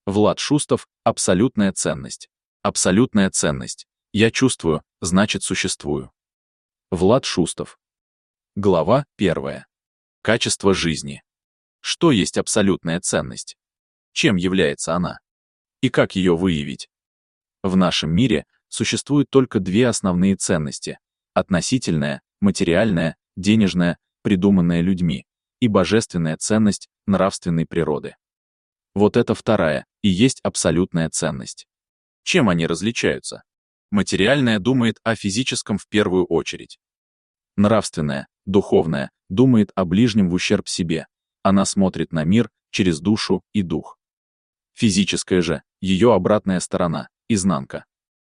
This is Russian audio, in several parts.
Влад Шустов. Абсолютная ценность. Абсолютная ценность. Я чувствую, значит существую. Влад Шустов. Глава 1. Качество жизни. Что есть абсолютная ценность? Чем является она? И как ее выявить? В нашем мире существует только две основные ценности: относительная, материальная, денежная, придуманная людьми, и божественная ценность нравственной природы. Вот это вторая и есть абсолютная ценность. Чем они различаются? Материальная думает о физическом в первую очередь. Нравственная, духовная, думает о ближнем в ущерб себе. Она смотрит на мир через душу и дух. Физическая же, ее обратная сторона, изнанка.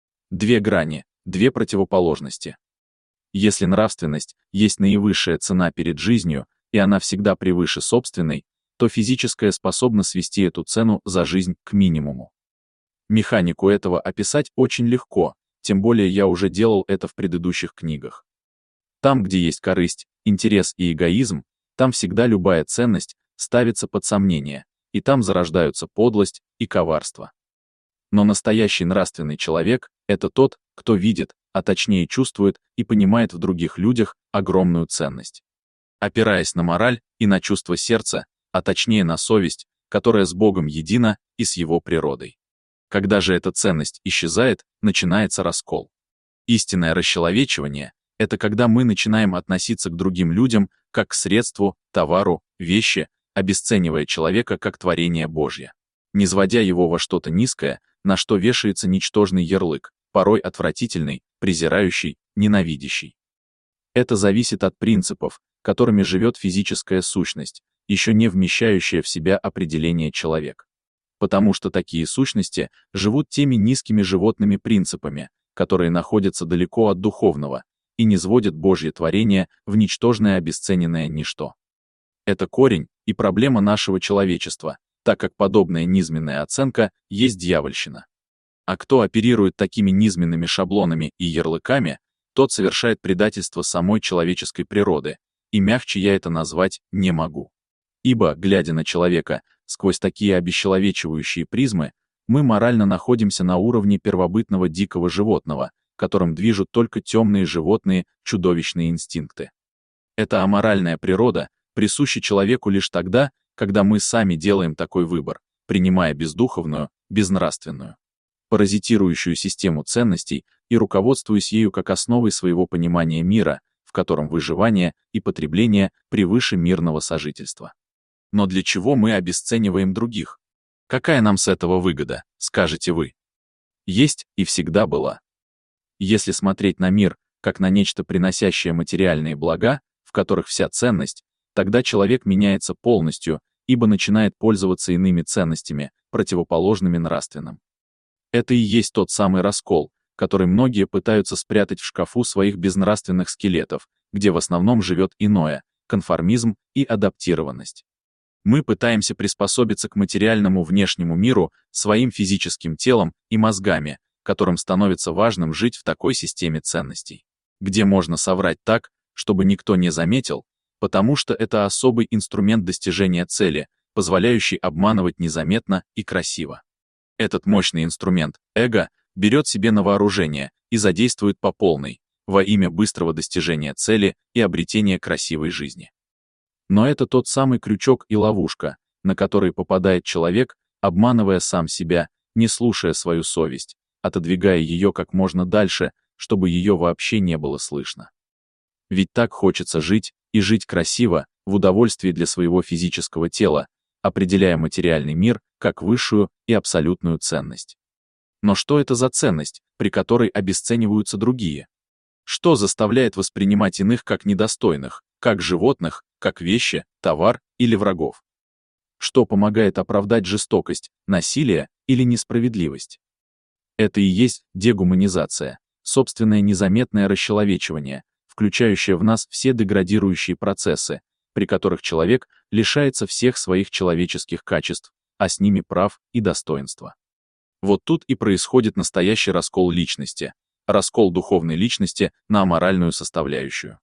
Две грани, две противоположности. Если нравственность есть наивысшая цена перед жизнью, и она всегда превыше собственной, то физическая способна свести эту цену за жизнь к минимуму. Механику этого описать очень легко, тем более я уже делал это в предыдущих книгах. Там, где есть корысть, интерес и эгоизм, там всегда любая ценность ставится под сомнение, и там зарождаются подлость и коварство. Но настоящий нравственный человек — это тот, кто видит, а точнее чувствует и понимает в других людях огромную ценность. Опираясь на мораль и на чувство сердца, а точнее на совесть, которая с Богом едина и с Его природой. Когда же эта ценность исчезает, начинается раскол. Истинное расчеловечивание — это когда мы начинаем относиться к другим людям как к средству, товару, вещи, обесценивая человека как творение Божье, низводя его во что-то низкое, на что вешается ничтожный ярлык, порой отвратительный, презирающий, ненавидящий. Это зависит от принципов, которыми живет физическая сущность, еще не вмещающая в себя определение человек. Потому что такие сущности живут теми низкими животными принципами, которые находятся далеко от духовного, и низводят Божье творение в ничтожное обесцененное ничто. Это корень и проблема нашего человечества, так как подобная низменная оценка есть дьявольщина. А кто оперирует такими низменными шаблонами и ярлыками, тот совершает предательство самой человеческой природы, и мягче я это назвать не могу. Ибо, глядя на человека сквозь такие обесчеловечивающие призмы, мы морально находимся на уровне первобытного дикого животного, которым движут только темные животные, чудовищные инстинкты. Эта аморальная природа присуща человеку лишь тогда, когда мы сами делаем такой выбор, принимая бездуховную, безнравственную, паразитирующую систему ценностей и руководствуясь ею как основой своего понимания мира, в котором выживание и потребление превыше мирного сожительства. Но для чего мы обесцениваем других? Какая нам с этого выгода, скажете вы? Есть и всегда была. Если смотреть на мир как на нечто приносящее материальные блага, в которых вся ценность, тогда человек меняется полностью, ибо начинает пользоваться иными ценностями, противоположными нравственным. Это и есть тот самый раскол, который многие пытаются спрятать в шкафу своих безнравственных скелетов, где в основном живет иное, конформизм и адаптированность. Мы пытаемся приспособиться к материальному внешнему миру своим физическим телом и мозгами, которым становится важным жить в такой системе ценностей, где можно соврать так, чтобы никто не заметил, потому что это особый инструмент достижения цели, позволяющий обманывать незаметно и красиво. Этот мощный инструмент, эго, берет себе на вооружение и задействует по полной, во имя быстрого достижения цели и обретения красивой жизни. Но это тот самый крючок и ловушка, на который попадает человек, обманывая сам себя, не слушая свою совесть, отодвигая ее как можно дальше, чтобы ее вообще не было слышно. Ведь так хочется жить, и жить красиво, в удовольствии для своего физического тела, определяя материальный мир как высшую и абсолютную ценность. Но что это за ценность, при которой обесцениваются другие? Что заставляет воспринимать иных как недостойных, как животных, как вещи, товар или врагов? Что помогает оправдать жестокость, насилие или несправедливость? Это и есть дегуманизация, собственное незаметное расчеловечивание, включающее в нас все деградирующие процессы, при которых человек лишается всех своих человеческих качеств, а с ними прав и достоинства. Вот тут и происходит настоящий раскол личности, раскол духовной личности на аморальную составляющую.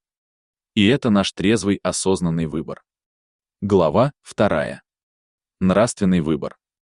И это наш трезвый осознанный выбор. Глава 2. Нравственный выбор.